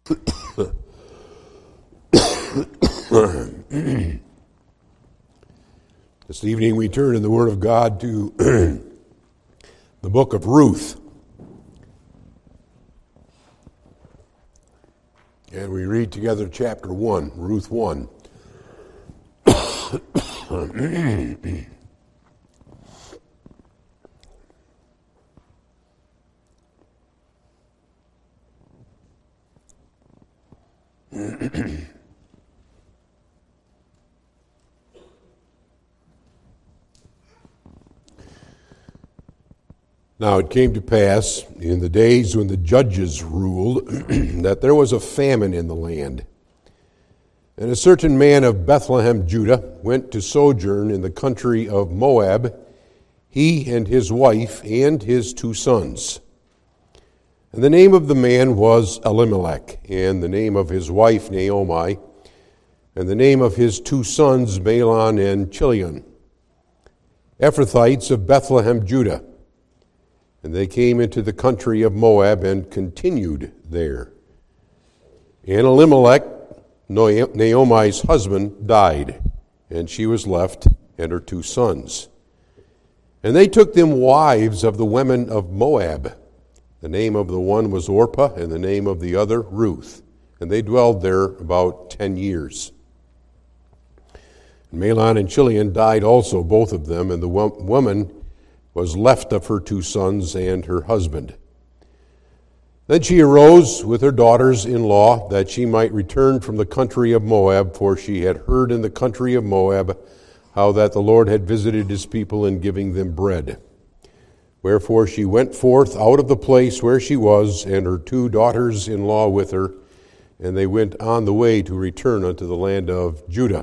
This evening we turn in the Word of God to the book of Ruth. And we read together chapter 1, Ruth 1. Now it came to pass in the days when the judges ruled that there was a famine in the land. And a certain man of Bethlehem, Judah, went to sojourn in the country of Moab, he and his wife and his 2 sons. And the name of the man was Elimelech, and the name of his wife Naomi, and the name of his 2 sons Mahlon and Chilion, Ephrathites of Bethlehem, Judah. And they came into the country of Moab and continued there. And Elimelech, Naomi's husband, died, and she was left and her 2 sons. And they took them wives of the women of Moab. The name of the one was Orpah, and the name of the other Ruth. And they dwelled there about 10 years. And Mahlon and Chilion died also, both of them, and the woman was left of her 2 sons and her husband. Then she arose with her daughters-in-law that she might return from the country of Moab, for she had heard in the country of Moab how that the Lord had visited his people in giving them bread. Wherefore she went forth out of the place where she was, and her 2 daughters-in-law with her, and they went on the way to return unto the land of Judah.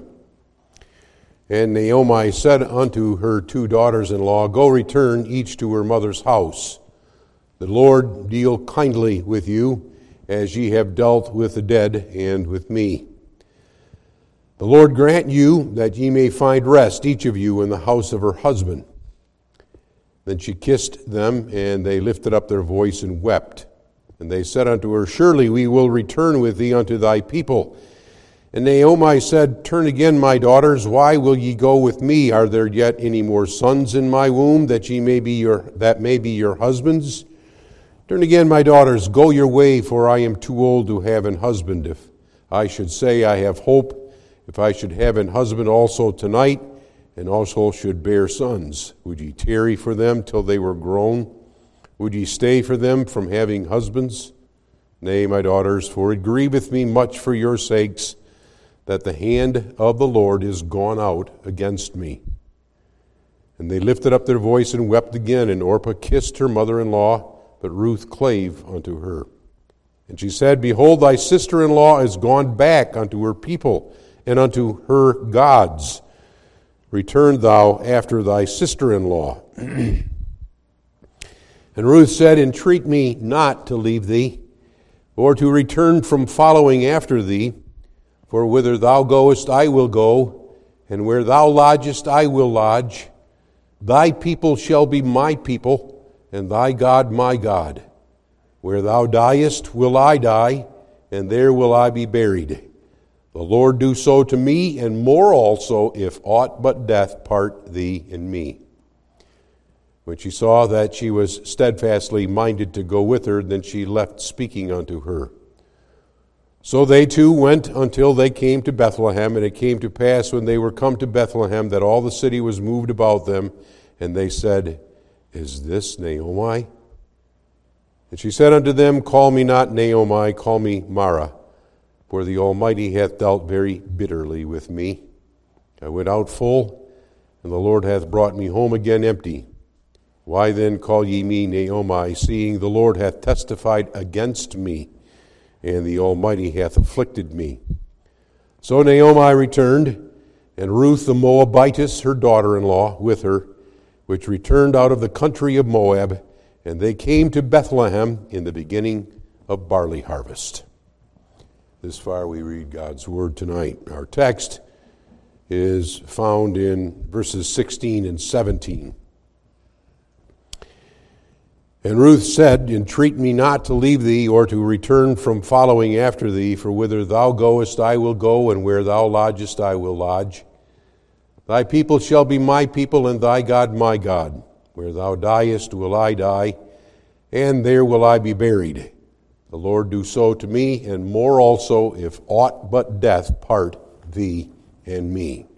And Naomi said unto her 2 daughters-in-law, Go return each to her mother's house. The Lord deal kindly with you, as ye have dealt with the dead and with me. The Lord grant you that ye may find rest, each of you, in the house of her husband. Then she kissed them, and they lifted up their voice and wept. And they said unto her, Surely we will return with thee unto thy people. And Naomi said, Turn again, my daughters, why will ye go with me? Are there yet any more sons in my womb that may be your husbands? Turn again, my daughters, go your way, for I am too old to have an husband. If I should say I have hope, if I should have an husband also tonight, and also should bear sons, would ye tarry for them till they were grown? Would ye stay for them from having husbands? Nay, my daughters, for it grieveth me much for your sakes, that the hand of the Lord is gone out against me. And they lifted up their voice and wept again, and Orpah kissed her mother-in-law, but Ruth clave unto her. And she said, Behold, thy sister-in-law is gone back unto her people and unto her gods. Return thou after thy sister-in-law. And Ruth said, Entreat me not to leave thee, or to return from following after thee. For whither thou goest, I will go, and where thou lodgest, I will lodge. Thy people shall be my people, and thy God my God. Where thou diest, will I die, and there will I be buried. The Lord do so to me, and more also, if aught but death part thee and me. When she saw that she was steadfastly minded to go with her, then she left speaking unto her. So they two went until they came to Bethlehem, and it came to pass when they were come to Bethlehem that all the city was moved about them, and they said, Is this Naomi? And she said unto them, Call me not Naomi, call me Mara, for the Almighty hath dealt very bitterly with me. I went out full, and the Lord hath brought me home again empty. Why then call ye me Naomi, seeing the Lord hath testified against me, and the Almighty hath afflicted me? So Naomi returned, and Ruth the Moabitess, her daughter-in-law, with her, which returned out of the country of Moab, and they came to Bethlehem in the beginning of barley harvest. This far we read God's word tonight. Our text is found in verses 16 and 17. And Ruth said, Entreat me not to leave thee, or to return from following after thee, for whither thou goest I will go, and where thou lodgest I will lodge. Thy people shall be my people, and thy God my God. Where thou diest will I die, and there will I be buried. The Lord do so to me, and more also, if aught but death part thee and me.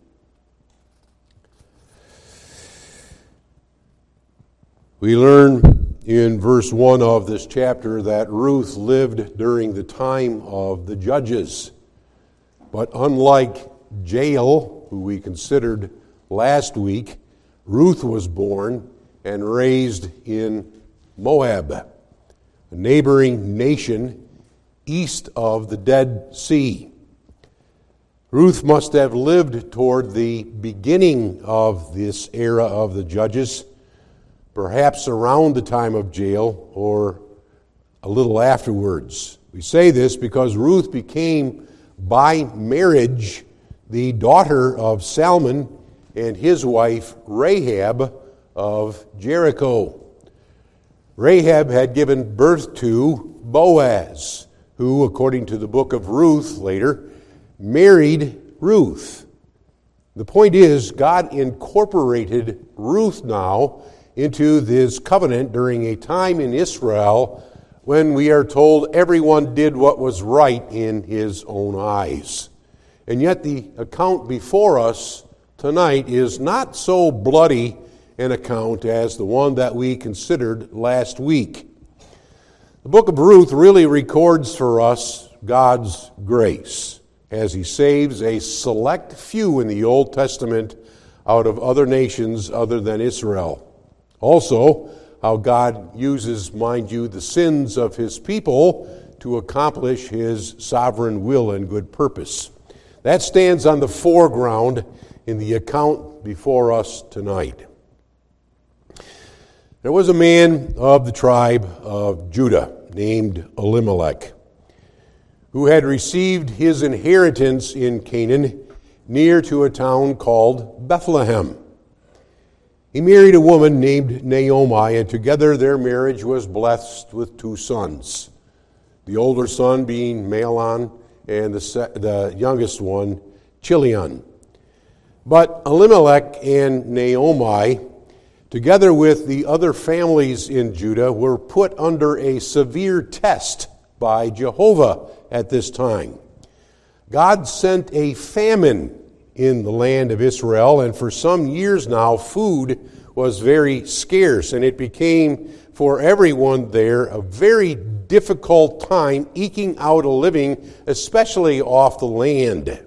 We learn in verse 1 of this chapter that Ruth lived during the time of the judges. But unlike Jael, who we considered last week, Ruth was born and raised in Moab, a neighboring nation east of the Dead Sea. Ruth must have lived toward the beginning of this era of the judges, perhaps around the time of Jael or a little afterwards. We say this because Ruth became, by marriage, the daughter of Salmon and his wife Rahab of Jericho. Rahab had given birth to Boaz, who, according to the book of Ruth later, married Ruth. The point is, God incorporated Ruth now into this covenant during a time in Israel when we are told everyone did what was right in his own eyes. And yet the account before us tonight is not so bloody an account as the one that we considered last week. The book of Ruth really records for us God's grace as he saves a select few in the Old Testament out of other nations other than Israel. Also, how God uses, mind you, the sins of his people to accomplish his sovereign will and good purpose. That stands on the foreground in the account before us tonight. There was a man of the tribe of Judah named Elimelech, who had received his inheritance in Canaan near to a town called Bethlehem. He married a woman named Naomi, and together their marriage was blessed with 2 sons, the older son being Mahlon and the youngest one, Chilion. But Elimelech and Naomi, together with the other families in Judah, were put under a severe test by Jehovah at this time. God sent a famine in the land of Israel, and for some years now, food was very scarce, and it became for everyone there a very difficult time eking out a living, especially off the land.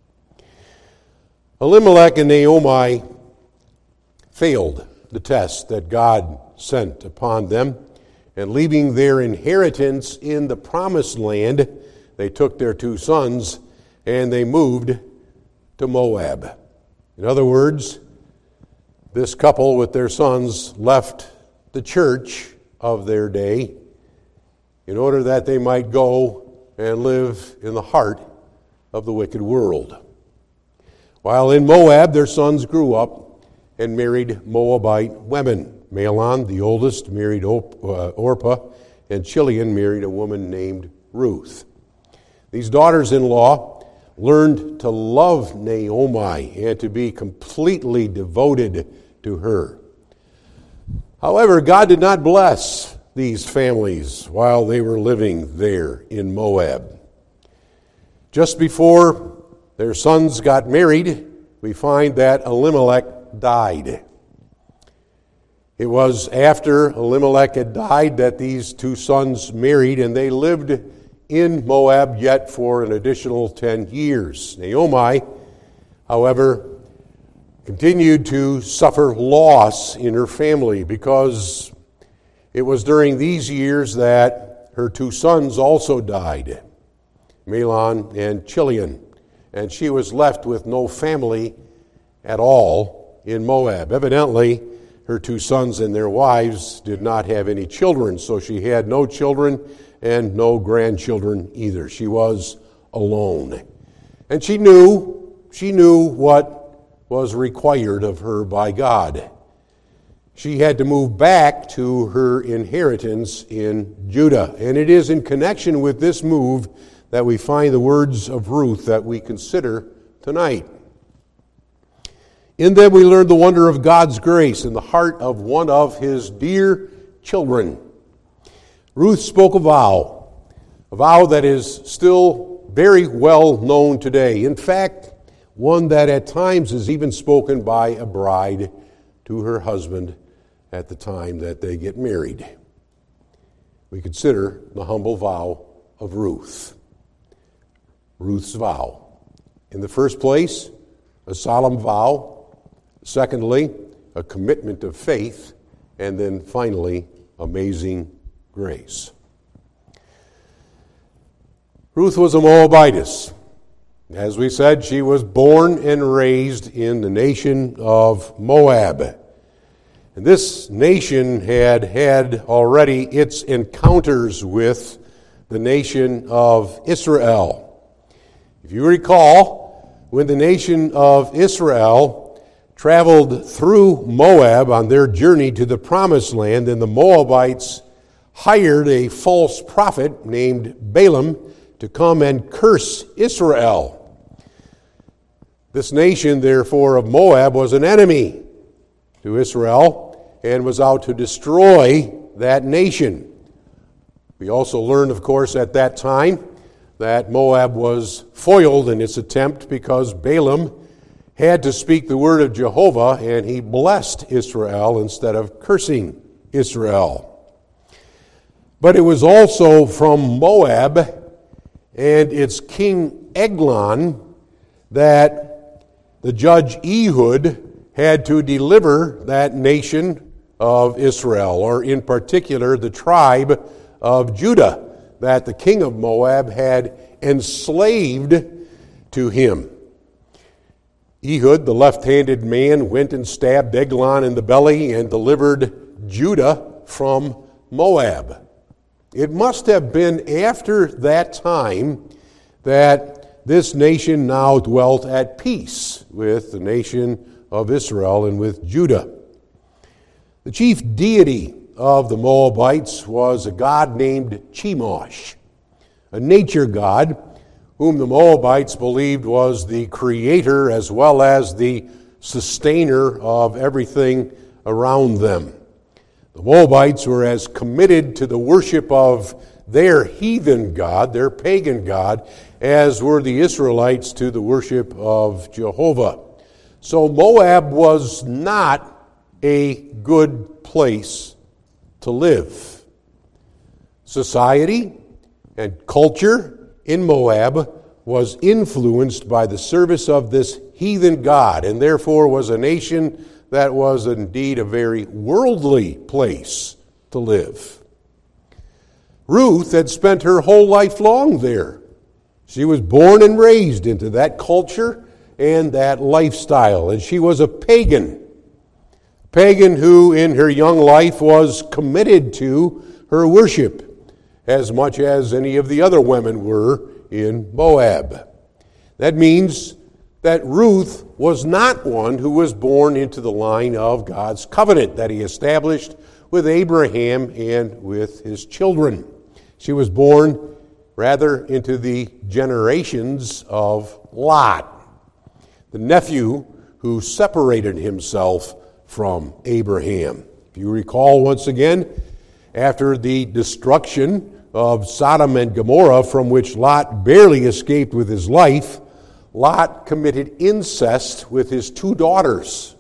Elimelech and Naomi failed the test that God sent upon them, and leaving their inheritance in the promised land, they took their 2 sons and they moved to Moab. In other words, this couple with their sons left the church of their day in order that they might go and live in the heart of the wicked world. While in Moab, their sons grew up and married Moabite women. Mahlon, the oldest, married Orpah, and Chilion married a woman named Ruth. These daughters-in-law learned to love Naomi and to be completely devoted to her. However, God did not bless these families while they were living there in Moab. Just before their sons got married, we find that Elimelech died. It was after Elimelech had died that these 2 sons married, and they lived in Moab yet for an additional 10 years. Naomi, however, continued to suffer loss in her family because it was during these years that her 2 sons also died, Mahlon and Chilion, and she was left with no family at all in Moab. Evidently, her 2 sons and their wives did not have any children, so she had no children and no grandchildren either. She was alone. And she knew what was required of her by God. she had to move back to her inheritance in Judah. And it is in connection with this move that we find the words of Ruth that we consider tonight. In them we learn the wonder of God's grace in the heart of one of his dear children. Ruth spoke a vow that is still very well known today. In fact, one that at times is even spoken by a bride to her husband at the time that they get married. We consider the humble vow of Ruth. Ruth's vow. In the first place, a solemn vow. Secondly, a commitment of faith. And then finally, amazing grace. Ruth was a Moabitess. As we said, she was born and raised in the nation of Moab. And this nation had already its encounters with the nation of Israel. If you recall, when the nation of Israel traveled through Moab on their journey to the Promised Land, and the Moabites hired a false prophet named Balaam to come and curse Israel. This nation, therefore, of Moab was an enemy to Israel and was out to destroy that nation. We also learned, of course, at that time that Moab was foiled in its attempt because Balaam had to speak the word of Jehovah, and he blessed Israel instead of cursing Israel. But it was also from Moab and its king Eglon that the judge Ehud had to deliver that nation of Israel, or in particular the tribe of Judah that the king of Moab had enslaved to him. Ehud, the left-handed man, went and stabbed Eglon in the belly and delivered Judah from Moab. It must have been after that time that this nation now dwelt at peace with the nation of Israel and with Judah. The chief deity of the Moabites was a god named Chemosh, a nature god whom the Moabites believed was the creator as well as the sustainer of everything around them. The Moabites were as committed to the worship of their heathen god, their pagan god, as were the Israelites to the worship of Jehovah. So Moab was not a good place to live. Society and culture in Moab was influenced by the service of this heathen god, and therefore was a nation that was indeed a very worldly place to live. Ruth had spent her whole life long there. She was born and raised into that culture and that lifestyle, and she was a pagan who in her young life was committed to her worship as much as any of the other women were in Moab. That means that Ruth was not one who was born into the line of God's covenant that he established with Abraham and with his children. She was born rather into the generations of Lot, the nephew who separated himself from Abraham. If you recall once again, after the destruction of Sodom and Gomorrah, from which Lot barely escaped with his life, Lot committed incest with his two daughters.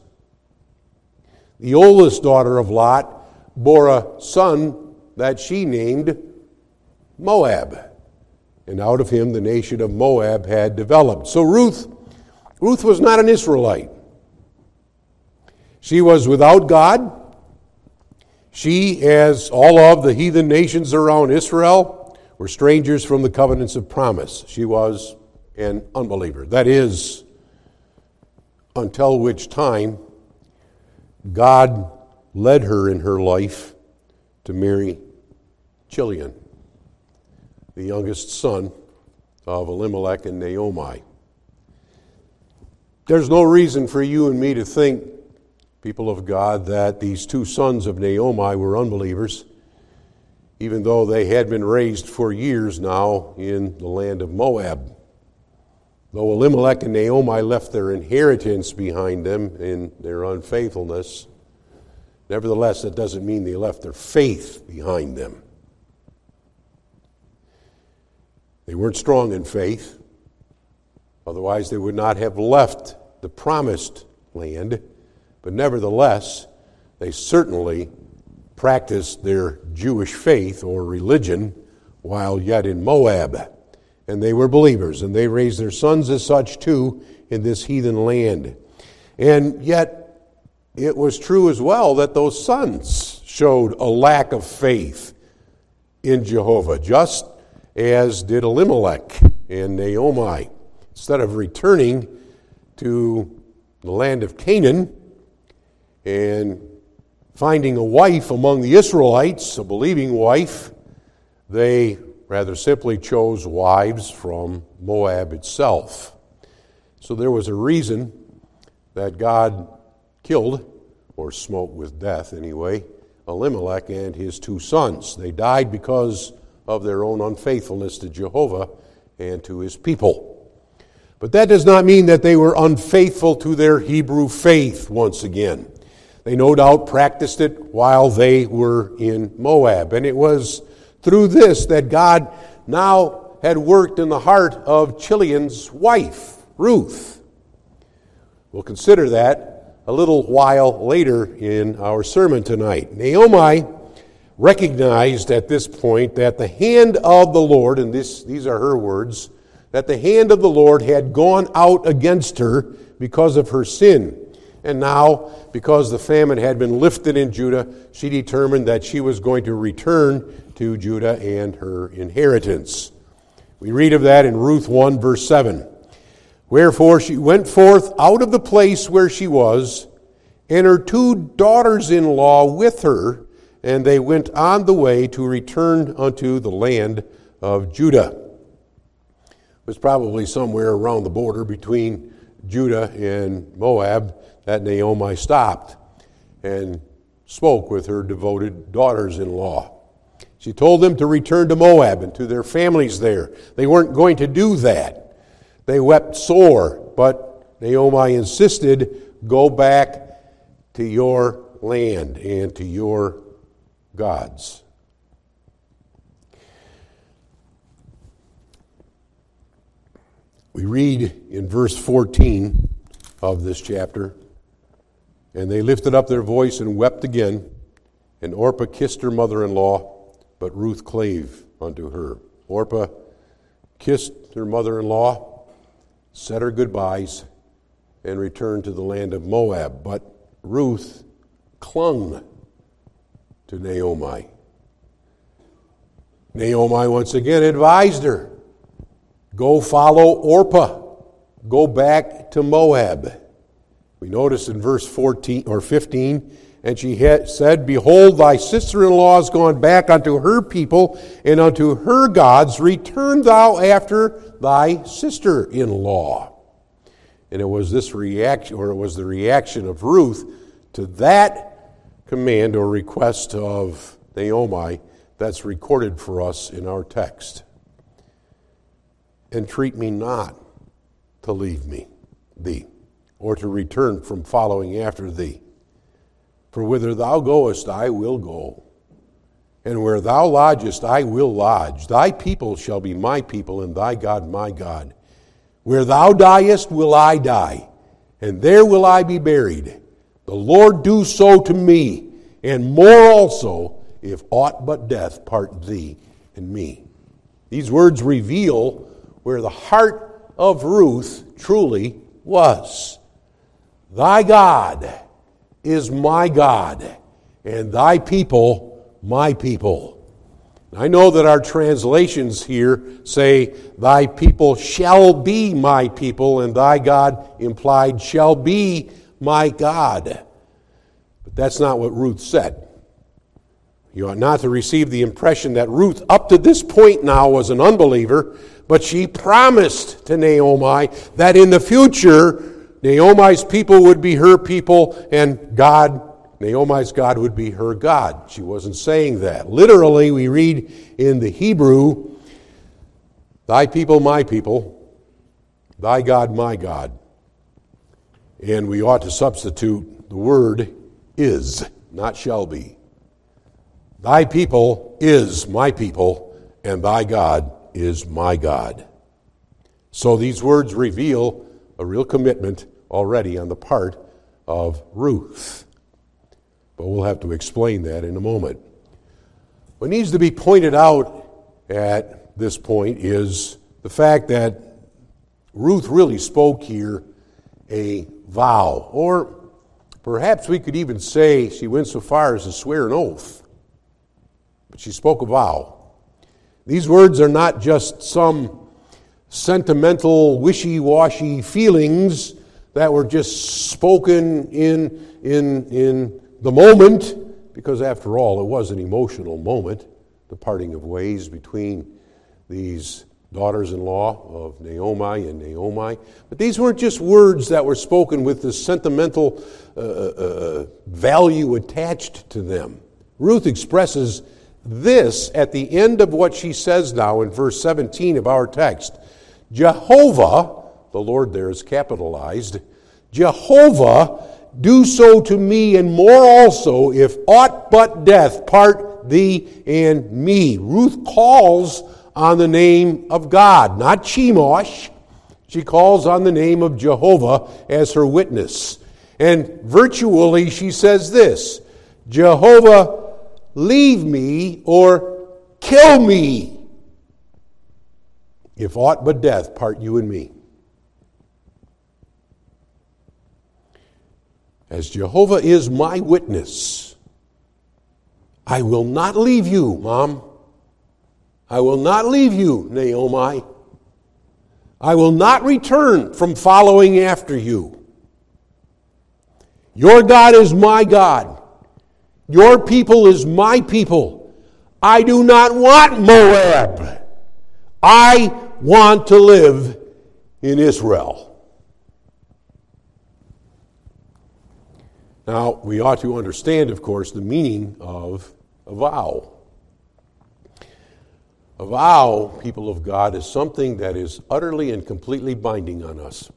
The oldest daughter of Lot bore a son that she named Moab, and out of him the nation of Moab had developed. So Ruth was not an Israelite. She was without God. She, as all of the heathen nations around Israel, were strangers from the covenants of promise. She was an unbeliever. That is, until which time God led her in her life to marry Chilion, the youngest son of Elimelech and Naomi. There's no reason for you and me to think people of God, that these two sons of Naomi were unbelievers, even though they had been raised for years now in the land of Moab. Though Elimelech and Naomi left their inheritance behind them in their unfaithfulness, nevertheless, that doesn't mean they left their faith behind them. They weren't strong in faith. Otherwise, they would not have left the promised land. But nevertheless, they certainly practiced their Jewish faith or religion while yet in Moab. And they were believers, and they raised their sons as such too in this heathen land. And yet, it was true as well that those sons showed a lack of faith in Jehovah, just as did Elimelech and Naomi. Instead of returning to the land of Canaan and finding a wife among the Israelites, a believing wife, they rather simply chose wives from Moab itself. So there was a reason that God killed, or smote with death anyway, Elimelech and his two sons. They died because of their own unfaithfulness to Jehovah and to his people. But that does not mean that they were unfaithful to their Hebrew faith once again. They no doubt practiced it while they were in Moab. And it was through this that God now had worked in the heart of Chilian's wife, Ruth. We'll consider that a little while later in our sermon tonight. Naomi recognized at this point that the hand of the Lord, and these are her words, that the hand of the Lord had gone out against her because of her sin. And now, because the famine had been lifted in Judah, she determined that she was going to return to Judah and her inheritance. We read of that in Ruth 1, verse 7. Wherefore she went forth out of the place where she was, and her two daughters-in-law with her, and they went on the way to return unto the land of Judah. It was probably somewhere around the border between Judah and Moab that Naomi stopped and spoke with her devoted daughters-in-law. She told them to return to Moab and to their families there. They weren't going to do that. They wept sore, but Naomi insisted, go back to your land and to your gods. We read in verse 14 of this chapter, and they lifted up their voice and wept again, and Orpah kissed her mother-in-law, but Ruth clave unto her. Orpah kissed her mother-in-law, said her goodbyes, and returned to the land of Moab. But Ruth clung to Naomi. Naomi once again advised her, go follow Orpah. Go back to Moab. We notice in verse 14 or 15, and she said, behold, thy sister-in-law is gone back unto her people and unto her gods. Return thou after thy sister-in-law. And it was this reaction, or it was the reaction of Ruth to that command or request of Naomi that's recorded for us in our text. Entreat me not to leave thee, or to return from following after thee. For whither thou goest, I will go, and where thou lodgest, I will lodge. Thy people shall be my people, and thy God my God. Where thou diest will I die, and there will I be buried. The Lord do so to me, and more also, if aught but death part thee and me. These words reveal where the heart of Ruth truly was. Thy God is my God, and thy people my people. I know that our translations here say, thy people shall be my people, and thy God implied shall be my God. But that's not what Ruth said. You ought not to receive the impression that Ruth, up to this point now, was an unbeliever, but she promised to Naomi that in the future, Naomi's people would be her people, and Naomi's God would be her God. She wasn't saying that. Literally, we read in the Hebrew, thy people, my people, thy God, my God. And we ought to substitute the word is, not shall be. Thy people is my people, and thy God is my God. So these words reveal a real commitment already on the part of Ruth. But we'll have to explain that in a moment. What needs to be pointed out at this point is the fact that Ruth really spoke here a vow, or perhaps we could even say she went so far as to swear an oath. But she spoke a vow. These words are not just some sentimental, wishy-washy feelings that were just spoken in the moment, because after all, it was an emotional moment, the parting of ways between these daughters-in-law of Naomi and Naomi. But these weren't just words that were spoken with this sentimental value attached to them. Ruth expresses this at the end of what she says now in verse 17 of our text. Jehovah, the Lord there is capitalized, Jehovah, do so to me and more also, if aught but death part thee and me. Ruth calls on the name of God, not Chemosh. She calls on the name of Jehovah as her witness. And virtually she says this, Jehovah, leave me or kill me, if aught but death part you and me. As Jehovah is my witness, I will not leave you, Mom. I will not leave you, Naomi. I will not return from following after you. Your God is my God. Your people is my people. I do not want Moab. I want to live in Israel. Now, we ought to understand, of course, the meaning of a vow. A vow, people of God, is something that is utterly and completely binding on us.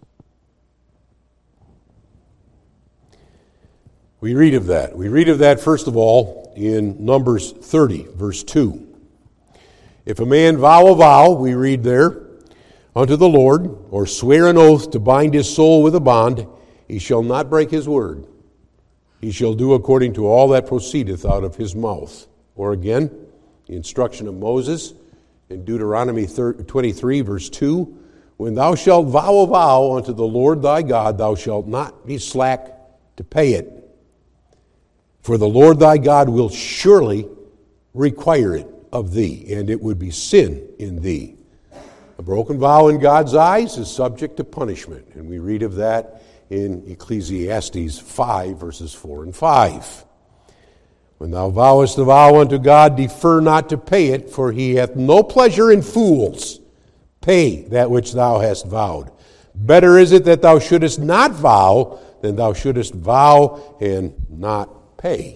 We read of that. We read of that, first of all, in Numbers 30, verse 2. If a man vow a vow, we read there, unto the Lord, or swear an oath to bind his soul with a bond, he shall not break his word. He shall do according to all that proceedeth out of his mouth. Or again, the instruction of Moses in Deuteronomy 23, verse 2, when thou shalt vow a vow unto the Lord thy God, thou shalt not be slack to pay it. For the Lord thy God will surely require it of thee, and it would be sin in thee. A broken vow in God's eyes is subject to punishment, and we read of that in Ecclesiastes 5, verses 4 and 5. When thou vowest a vow unto God, defer not to pay it, for he hath no pleasure in fools. Pay that which thou hast vowed. Better is it that thou shouldest not vow than thou shouldest vow and not pay.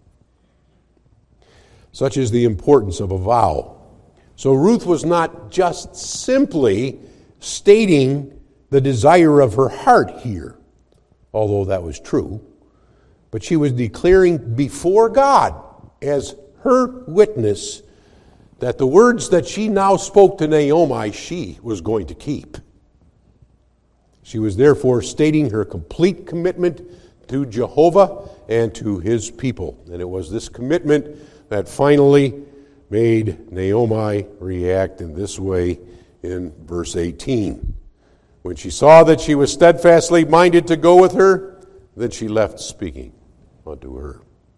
Such is the importance of a vow. So Ruth was not just simply stating the desire of her heart here, although that was true, but she was declaring before God as her witness that the words that she now spoke to Naomi, she was going to keep. She was therefore stating her complete commitment to Jehovah and to his people. And it was this commitment that finally made Naomi react in this way in verse 18. When she saw that she was steadfastly minded to go with her, then she left speaking unto her.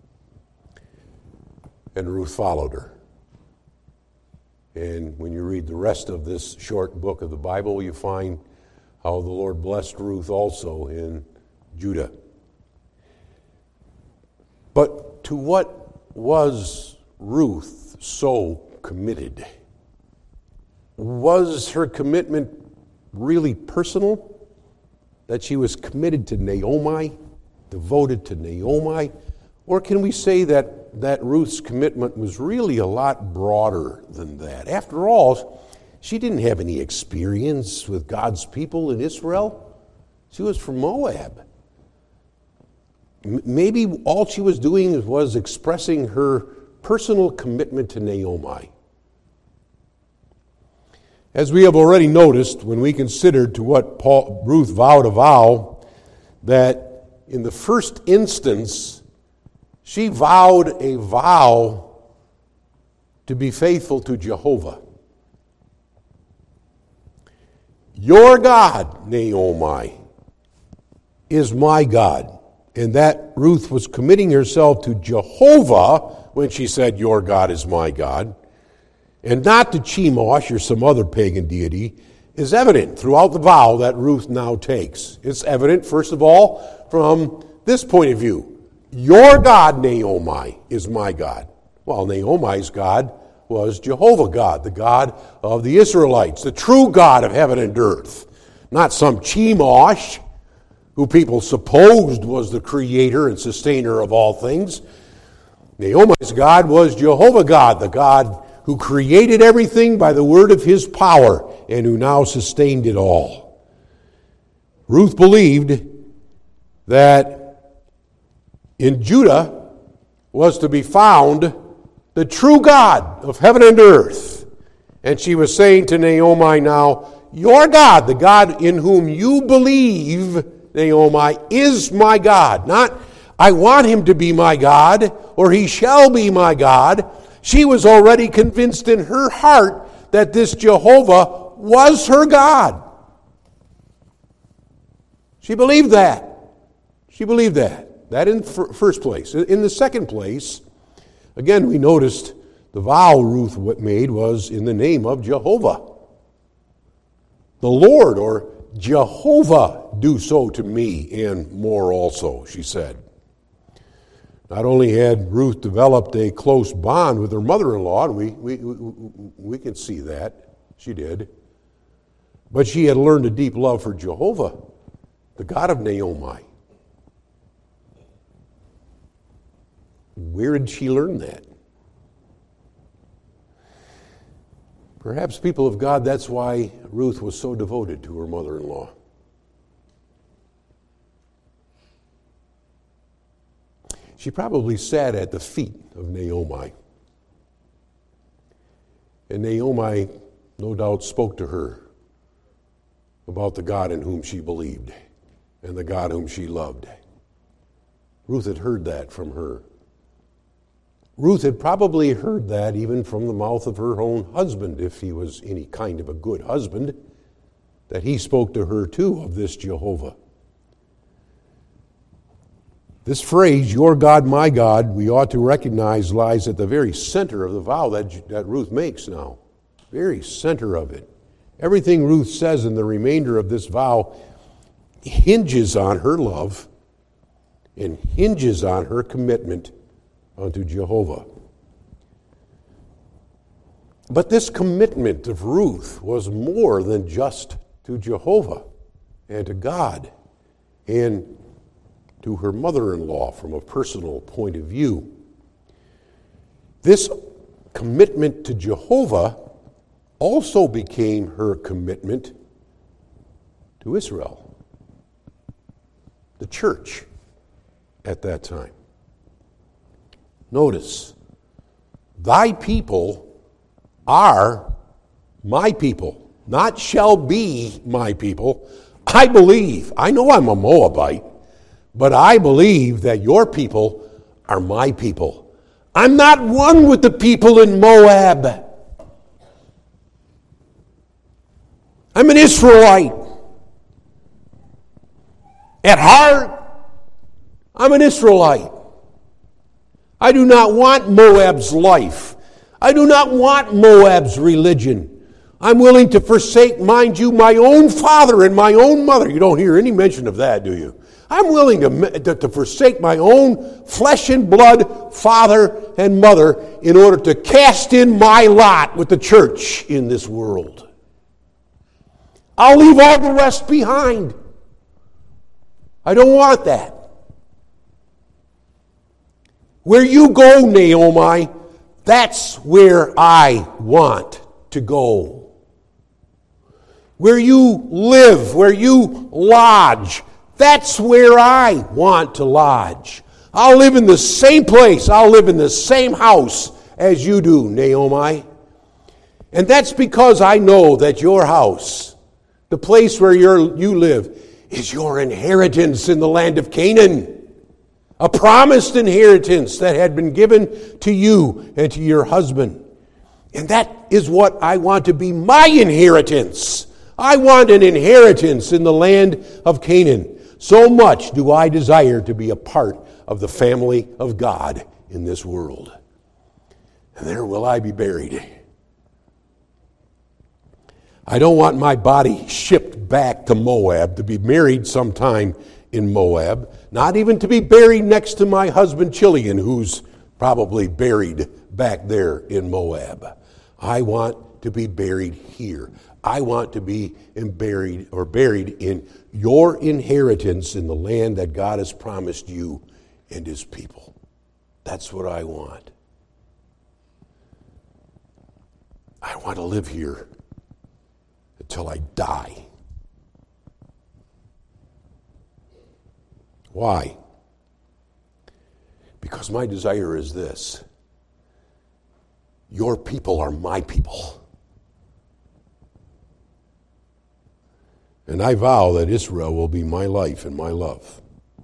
And Ruth followed her. And when you read the rest of this short book of the Bible, you find how the Lord blessed Ruth also in Judah. But to what was Ruth so committed? Was her commitment really personal? that she was committed to Naomi, devoted to Naomi? Or can we say that Ruth's commitment was really a lot broader than that? After all, she didn't have any experience with God's people in Israel. She was from Moab. Maybe all she was doing was expressing her personal commitment to Naomi. As we have already noticed, when we considered to what Ruth vowed a vow, that in the first instance, she vowed a vow to be faithful to Jehovah. Your God, Naomi, is my God. And that Ruth was committing herself to Jehovah when she said, your God is my God, and not to Chemosh or some other pagan deity, is evident throughout the vow that Ruth now takes. It's evident, first of all, from this point of view. Your God, Naomi, is my God. Well, Naomi's God was Jehovah God, the God of the Israelites, the true God of heaven and earth, not some Chemosh who people supposed was the creator and sustainer of all things. Naomi's God was Jehovah God, the God who created everything by the word of his power and who now sustained it all. Ruth believed that in Judah was to be found the true God of heaven and earth. And she was saying to Naomi now, your God, the God in whom you believe, Naomi, is my God. Not, I want him to be my God, or he shall be my God. She was already convinced in her heart that this Jehovah was her God. She believed that. She believed that. That in the first place. In the second place, again, we noticed the vow Ruth made was in the name of Jehovah. The Lord, or Jehovah, do so to me and more also, she said. Not only had Ruth developed a close bond with her mother-in-law, and we can see that, she did, but she had learned a deep love for Jehovah, the God of Naomi. Where did she learn that? Perhaps, people of God, that's why Ruth was so devoted to her mother-in-law. She probably sat at the feet of Naomi. And Naomi, no doubt, spoke to her about the God in whom she believed and the God whom she loved. Ruth had heard that from her. Ruth had probably heard that even from the mouth of her own husband, if he was any kind of a good husband, that he spoke to her too of this Jehovah. This phrase, your God, my God, we ought to recognize lies at the very center of the vow that Ruth makes now. Very center of it. Everything Ruth says in the remainder of this vow hinges on her love and hinges on her commitment unto Jehovah. But this commitment of Ruth was more than just to Jehovah and to God and to her mother-in-law from a personal point of view. This commitment to Jehovah also became her commitment to Israel, the church at that time. Notice, thy people are my people, not shall be my people. I believe, I know I'm a Moabite, but I believe that your people are my people. I'm not one with the people in Moab. I'm an Israelite. At heart, I'm an Israelite. I do not want Moab's life. I do not want Moab's religion. I'm willing to forsake, mind you, my own father and my own mother. You don't hear any mention of that, do you? I'm willing to forsake my own flesh and blood father and mother in order to cast in my lot with the church in this world. I'll leave all the rest behind. I don't want that. Where you go, Naomi, that's where I want to go. Where you live, where you lodge, that's where I want to lodge. I'll live in the same place. I'll live in the same house as you do, Naomi. And that's because I know that your house, the place where you live, is your inheritance in the land of Canaan. A promised inheritance that had been given to you and to your husband. And that is what I want to be my inheritance. I want an inheritance in the land of Canaan. So much do I desire to be a part of the family of God in this world. And there will I be buried. I don't want my body shipped back to Moab to be buried sometime in Moab, not even to be buried next to my husband Chilion, who's probably buried back there in Moab. I want to be buried here. I want to be buried in your inheritance in the land that God has promised you and his people. That's what I want. I want to live here until I die. Why? Because my desire is this. Your people are my people. And I vow that Israel will be my life and my love.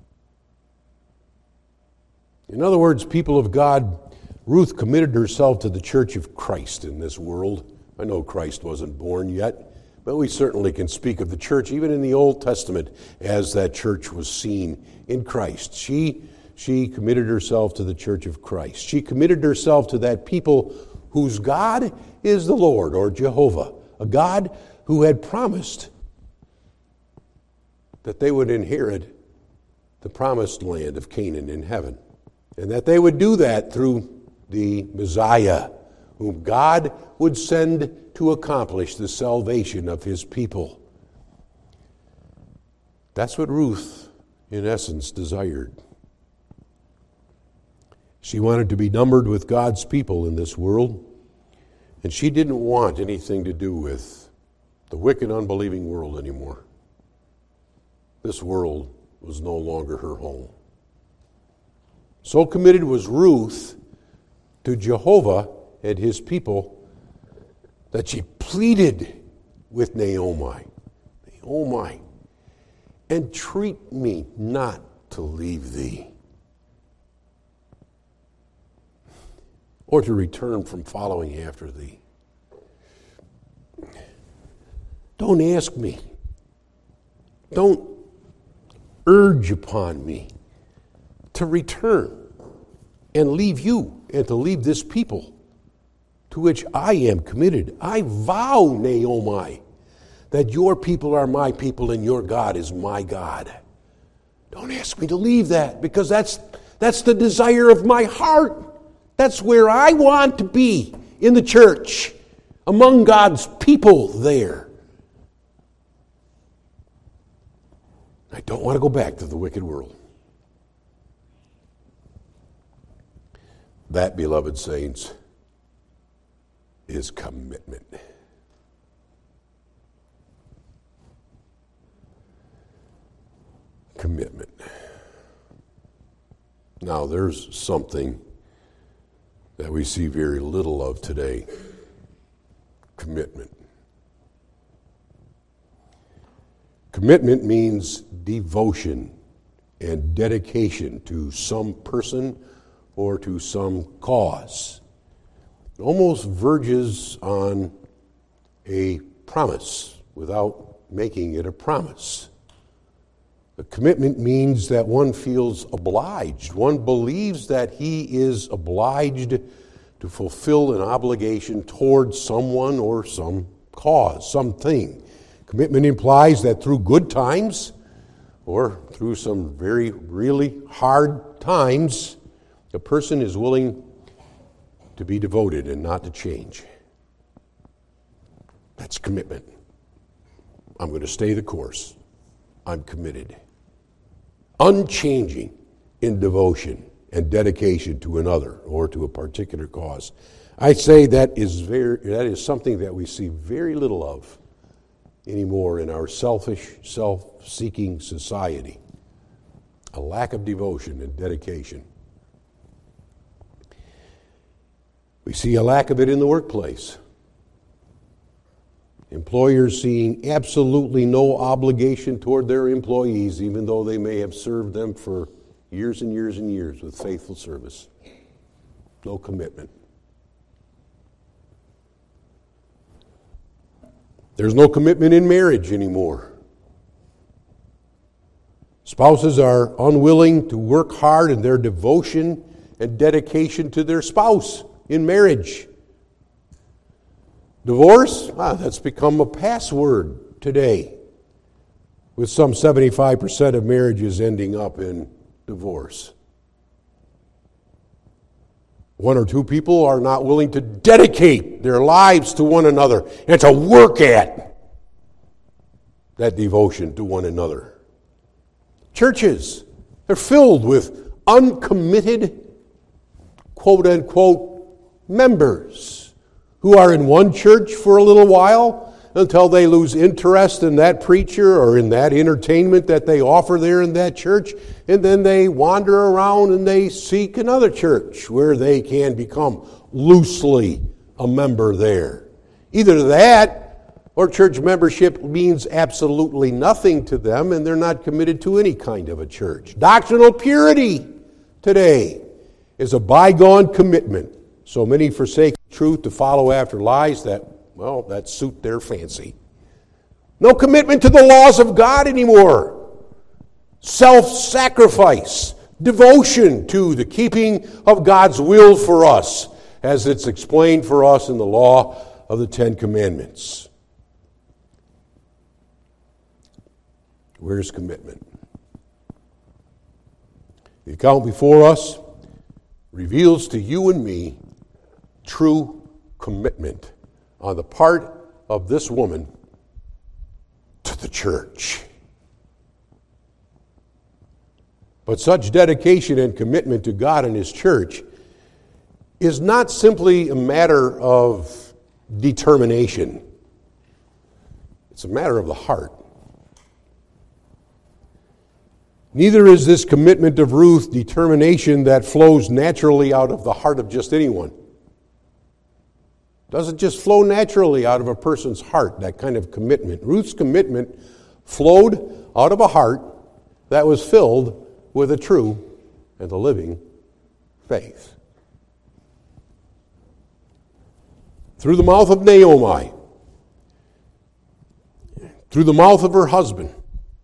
In other words, people of God, Ruth committed herself to the church of Christ in this world. I know Christ wasn't born yet, but we certainly can speak of the church, even in the Old Testament, as that church was seen in Christ. She committed herself to the church of Christ. She committed herself to that people whose God is the Lord, or Jehovah, a God who had promised that they would inherit the promised land of Canaan in heaven, and that they would do that through the Messiah, whom God would send to accomplish the salvation of his people. That's what Ruth, in essence, desired. She wanted to be numbered with God's people in this world, and she didn't want anything to do with the wicked, unbelieving world anymore. This world was no longer her home. So committed was Ruth to Jehovah and his people that she pleaded with Naomi, Naomi, entreat me not to leave thee, or to return from following after thee. Don't ask me. Don't urge upon me to return and leave you and to leave this people to which I am committed. I vow, Naomi, that your people are my people and your God is my God. Don't ask me to leave that, because that's the desire of my heart. That's where I want to be, in the church, among God's people there. I don't want to go back to the wicked world. That, beloved saints, is commitment. Commitment. Now, there's something that we see very little of today. Commitment. Commitment means devotion and dedication to some person or to some cause. It almost verges on a promise without making it a promise. A commitment means that one feels obliged. One believes that he is obliged to fulfill an obligation towards someone or some cause, something. Commitment implies that through good times or through some really hard times, a person is willing to be devoted and not to change. That's commitment. I'm going to stay the course. I'm committed. unchanging in devotion and dedication to another or to a particular cause. I say that is something that we see very little of anymore in our selfish, self-seeking society. A lack of devotion and dedication. We see a lack of it in the workplace. Employers seeing absolutely no obligation toward their employees, even though they may have served them for years and years and years with faithful service. No commitment. There's no commitment in marriage anymore. Spouses are unwilling to work hard in their devotion and dedication to their spouse in marriage. Divorce, that's become a password today, with some 75% of marriages ending up in divorce. One or two people are not willing to dedicate their lives to one another and to work at that devotion to one another. Churches, they're filled with uncommitted, quote-unquote, members who are in one church for a little while until they lose interest in that preacher or in that entertainment that they offer there in that church, and then they wander around and they seek another church where they can become loosely a member there. Either that or church membership means absolutely nothing to them and they're not committed to any kind of a church. Doctrinal purity today is a bygone commitment. So many forsake truth to follow after lies that suit their fancy. No commitment to the laws of God anymore. Self-sacrifice, devotion to the keeping of God's will for us, as it's explained for us in the law of the Ten Commandments. Where's commitment? The account before us reveals to you and me true commitment on the part of this woman to the church. But such dedication and commitment to God and His church is not simply a matter of determination. It's a matter of the heart. Neither is this commitment of Ruth determination that flows naturally out of the heart of just anyone. Doesn't just flow naturally out of a person's heart, that kind of commitment. Ruth's commitment flowed out of a heart that was filled with a true and a living faith. Through the mouth of Naomi, through the mouth of her husband,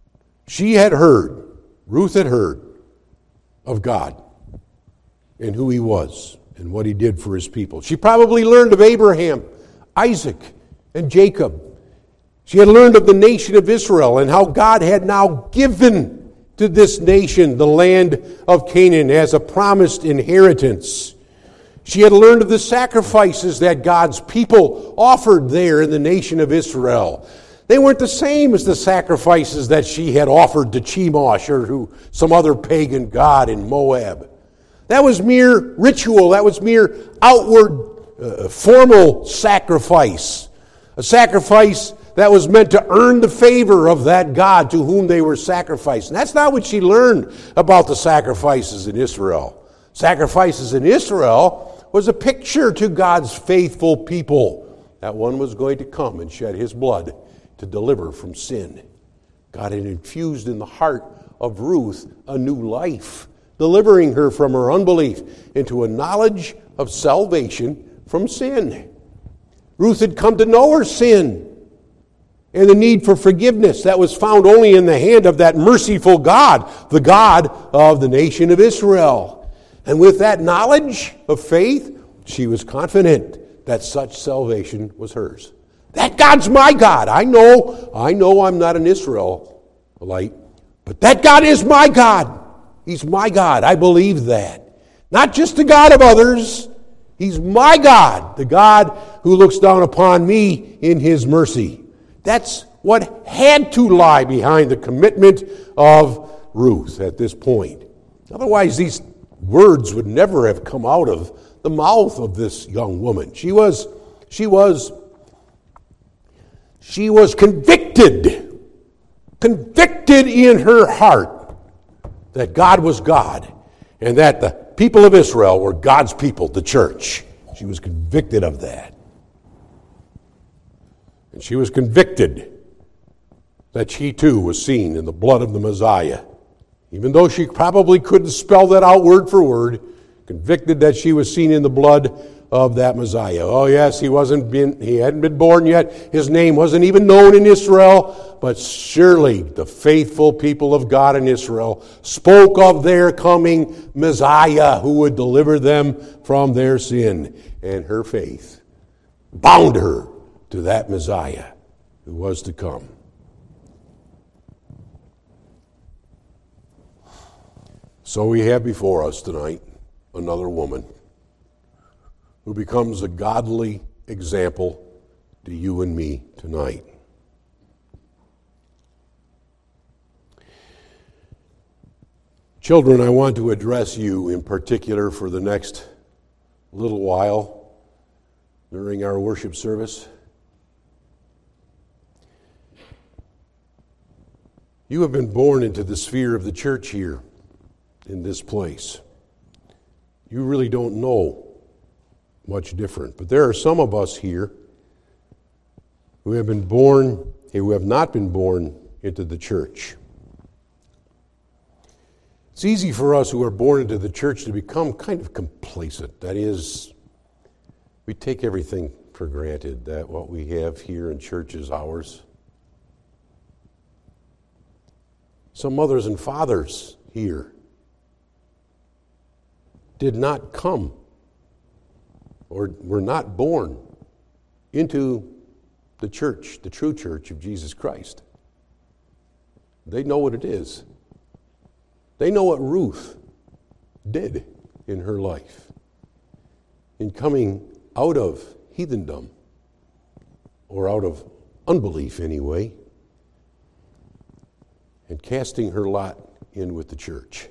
Ruth had heard of God and who He was and what He did for His people. She probably learned of Abraham, Isaac, and Jacob. She had learned of the nation of Israel and how God had now given to this nation the land of Canaan as a promised inheritance. She had learned of the sacrifices that God's people offered there in the nation of Israel. They weren't the same as the sacrifices that she had offered to Chemosh or to some other pagan god in Moab. That was mere ritual. That was mere outward, formal sacrifice. A sacrifice that was meant to earn the favor of that God to whom they were sacrificing. That's not what she learned about the sacrifices in Israel. Sacrifices in Israel was a picture to God's faithful people. That one was going to come and shed His blood to deliver from sin. God had infused in the heart of Ruth a new life, delivering her from her unbelief into a knowledge of salvation from sin. Ruth had come to know her sin and the need for forgiveness that was found only in the hand of that merciful God, the God of the nation of Israel. And with that knowledge of faith, she was confident that such salvation was hers. That God's my God. I know I'm not an Israelite, but that God is my God. He's my God. I believe that. Not just the God of others. He's my God, the God who looks down upon me in His mercy. That's what had to lie behind the commitment of Ruth at this point. Otherwise, these words would never have come out of the mouth of this young woman. She was convicted in her heart that God was God and that the people of Israel were God's people, the church. She was convicted of that. And she was convicted that she too was seen in the blood of the Messiah. Even though she probably couldn't spell that out word for word, convicted that she was seen in the blood of that Messiah. Oh yes, he hadn't been born yet. His name wasn't even known in Israel, but surely the faithful people of God in Israel spoke of their coming Messiah who would deliver them from their sin. And her faith bound her to that Messiah who was to come. So we have before us tonight another woman who becomes a godly example to you and me tonight. Children, I want to address you in particular for the next little while during our worship service. You have been born into the sphere of the church here in this place. You really don't know much different. But there are some of us here who have not been born into the church. It's easy for us who are born into the church to become kind of complacent. That is, we take everything for granted, that what we have here in church is ours. Some mothers and fathers here did not come or were not born into the church, the true church of Jesus Christ. They know what it is. They know what Ruth did in her life in coming out of heathendom, or out of unbelief anyway, and casting her lot in with the church.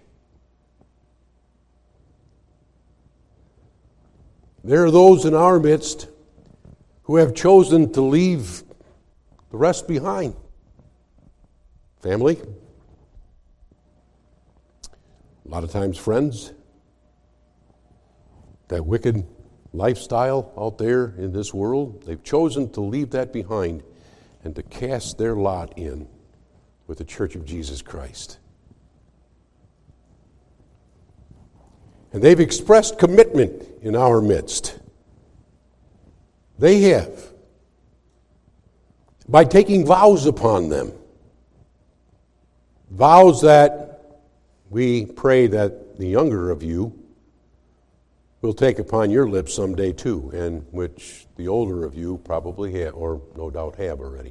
There are those in our midst who have chosen to leave the rest behind. Family, a lot of times friends, that wicked lifestyle out there in this world, they've chosen to leave that behind and to cast their lot in with the Church of Jesus Christ. And they've expressed commitment in our midst. They have. By taking vows upon them. Vows that we pray that the younger of you will take upon your lips someday too, and which the older of you probably have, or no doubt have already.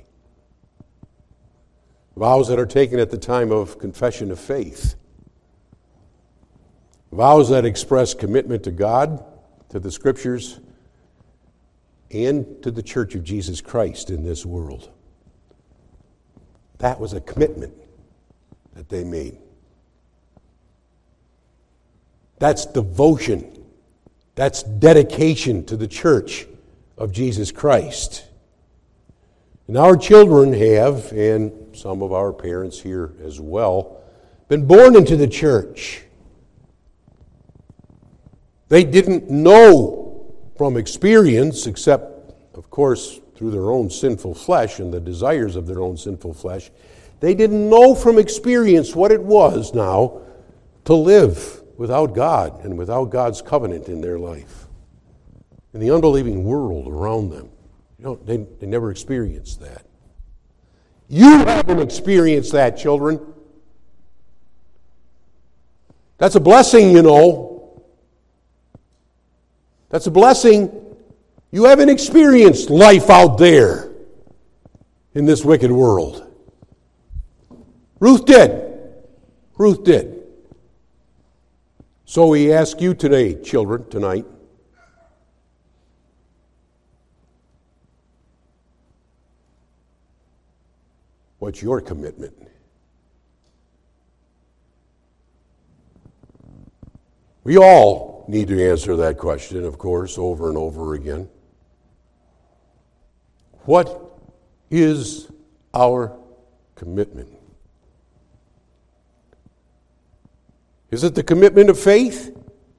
Vows that are taken at the time of confession of faith. Vows that express commitment to God, to the Scriptures, and to the Church of Jesus Christ in this world. That was a commitment that they made. That's devotion. That's dedication to the Church of Jesus Christ. And our children have, and some of our parents here as well, been born into the church. They didn't know from experience, except, of course, through their own sinful flesh and the desires of their own sinful flesh. They didn't know from experience what it was now to live without God and without God's covenant in their life. In the unbelieving world around them. They never experienced that. You haven't experienced that, children. That's a blessing, you know. That's a blessing. You haven't experienced life out there in this wicked world. Ruth did. Ruth did. So we ask you today, children, tonight, what's your commitment? We all need to answer that question, of course, over and over again. What is our commitment? Is it the commitment of faith?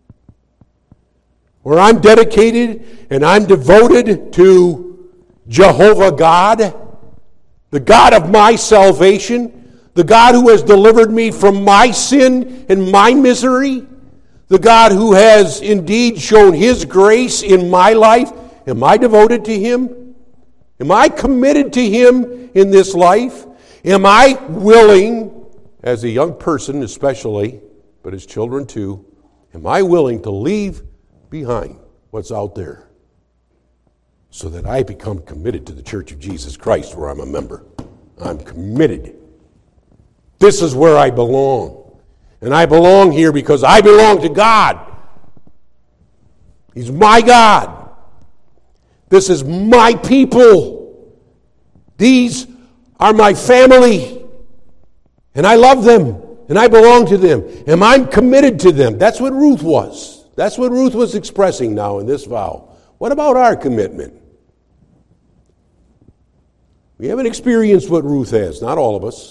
Where I'm dedicated and I'm devoted to Jehovah God, the God of my salvation, the God who has delivered me from my sin and my misery, the God who has indeed shown His grace in my life. Am I devoted to Him? Am I committed to Him in this life? Am I willing, as a young person especially, but as children too, am I willing to leave behind what's out there so that I become committed to the Church of Jesus Christ where I'm a member? I'm committed. This is where I belong. And I belong here because I belong to God. He's my God. This is my people. These are my family. And I love them. And I belong to them. And I'm committed to them. That's what Ruth was. That's what Ruth was expressing now in this vow. What about our commitment? We haven't experienced what Ruth has. Not all of us.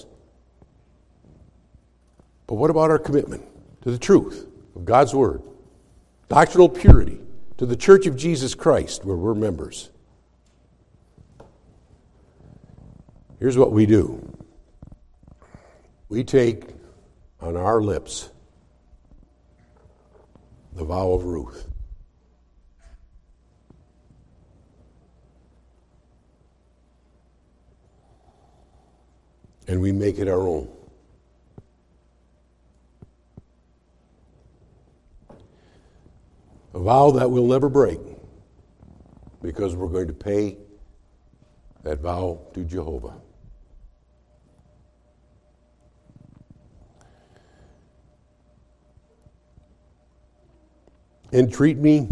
But what about our commitment to the truth of God's Word? Doctrinal purity to the Church of Jesus Christ where we're members. Here's what we do. We take on our lips the vow of Ruth. And we make it our own. A vow that we'll never break because we're going to pay that vow to Jehovah. Entreat me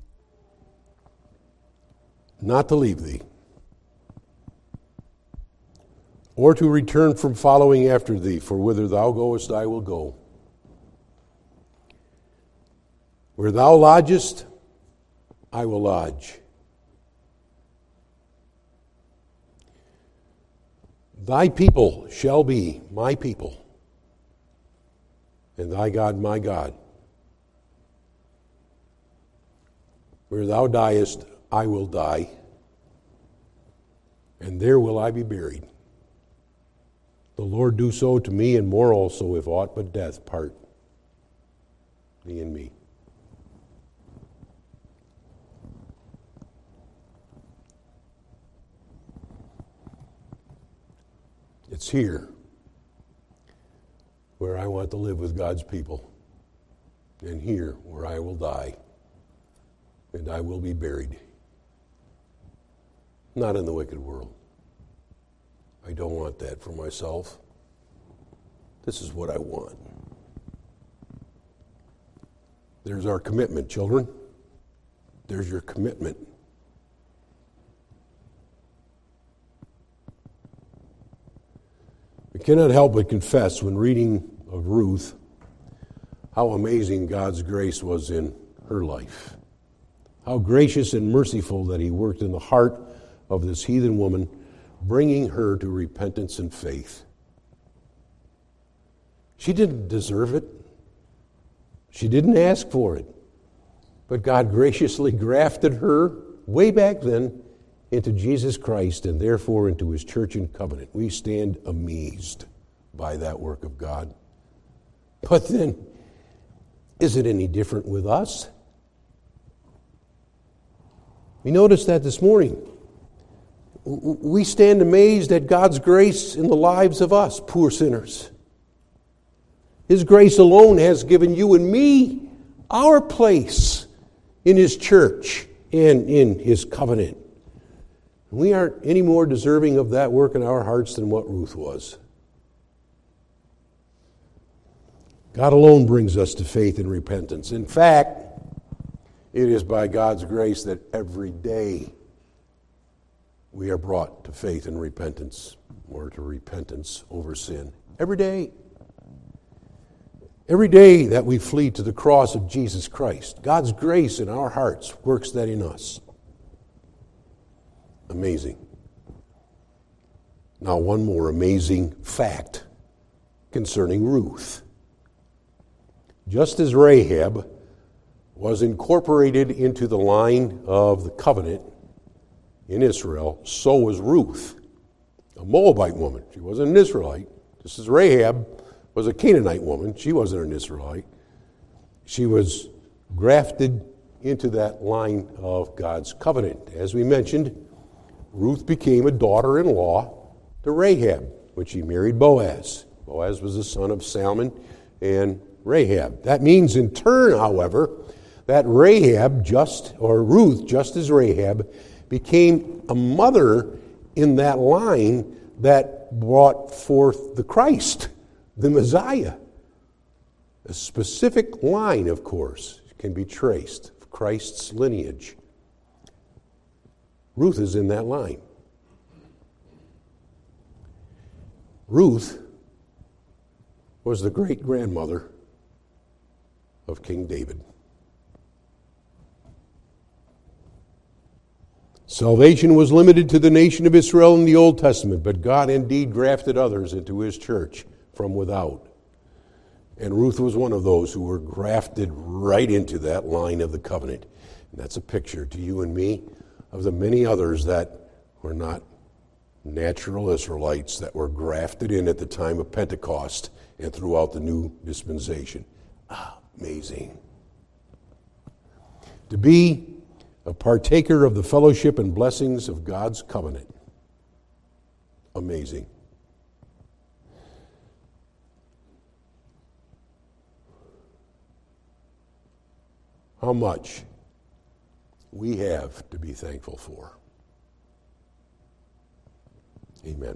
not to leave thee, or to return from following after thee, for whither thou goest I will go. Where thou lodgest, I will lodge. Thy people shall be my people, and thy God my God. Where thou diest, I will die, and there will I be buried. The Lord do so to me, and more also, if aught but death part thee and me. It's here where I want to live with God's people, and here where I will die, and I will be buried. Not in the wicked world. I don't want that for myself. This is what I want. There's our commitment, children. There's your commitment. We cannot help but confess when reading of Ruth how amazing God's grace was in her life. How gracious and merciful that He worked in the heart of this heathen woman, bringing her to repentance and faith. She didn't deserve it. She didn't ask for it. But God graciously grafted her way back then into Jesus Christ and therefore into His church and covenant. We stand amazed by that work of God. But then, is it any different with us? We noticed that this morning. We stand amazed at God's grace in the lives of us, poor sinners. His grace alone has given you and me our place in His church and in His covenant. We aren't any more deserving of that work in our hearts than what Ruth was. God alone brings us to faith and repentance. In fact, it is by God's grace that every day we are brought to faith and repentance, or to repentance over sin. Every day. Every day that we flee to the cross of Jesus Christ, God's grace in our hearts works that in us. Amazing. Now, one more amazing fact concerning Ruth. Just as Rahab was incorporated into the line of the covenant in Israel, so was Ruth, a Moabite woman. She wasn't an Israelite. Just as Rahab was a Canaanite woman, she wasn't an Israelite. She was grafted into that line of God's covenant. As we mentioned, Ruth became a daughter-in-law to Rahab when she married Boaz. Boaz was the son of Salmon and Rahab. That means in turn, however, that Ruth, just as Rahab, became a mother in that line that brought forth the Christ, the Messiah. A specific line, of course, can be traced, of Christ's lineage. Ruth is in that line. Ruth was the great-grandmother of King David. Salvation was limited to the nation of Israel in the Old Testament, but God indeed grafted others into his church from without. And Ruth was one of those who were grafted right into that line of the covenant. And that's a picture to you and me of the many others that were not natural Israelites that were grafted in at the time of Pentecost and throughout the new dispensation. Amazing. To be a partaker of the fellowship and blessings of God's covenant. Amazing. How much we have to be thankful for. Amen.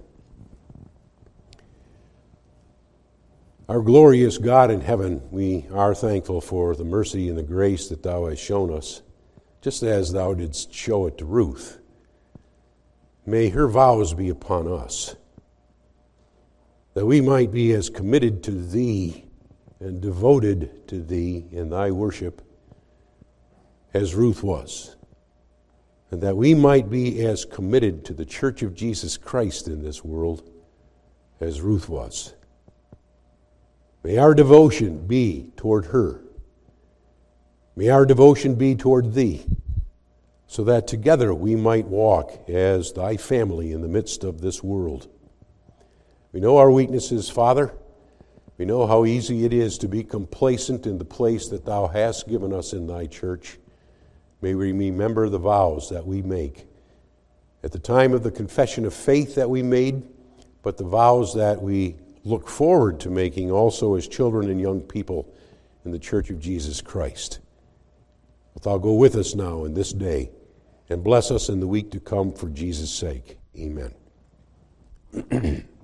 Our glorious God in heaven, we are thankful for the mercy and the grace that thou hast shown us, just as thou didst show it to Ruth. May her vows be upon us, that we might be as committed to thee and devoted to thee in thy worship as Ruth was, and that we might be as committed to the church of Jesus Christ in this world as Ruth was. May our devotion be toward her. May our devotion be toward thee, so that together we might walk as thy family in the midst of this world. We know our weaknesses, Father. We know how easy it is to be complacent in the place that thou hast given us in thy church. May we remember the vows that we make at the time of the confession of faith that we made, but the vows that we look forward to making also as children and young people in the Church of Jesus Christ. Wilt thou go with us now in this day and bless us in the week to come for Jesus' sake. Amen.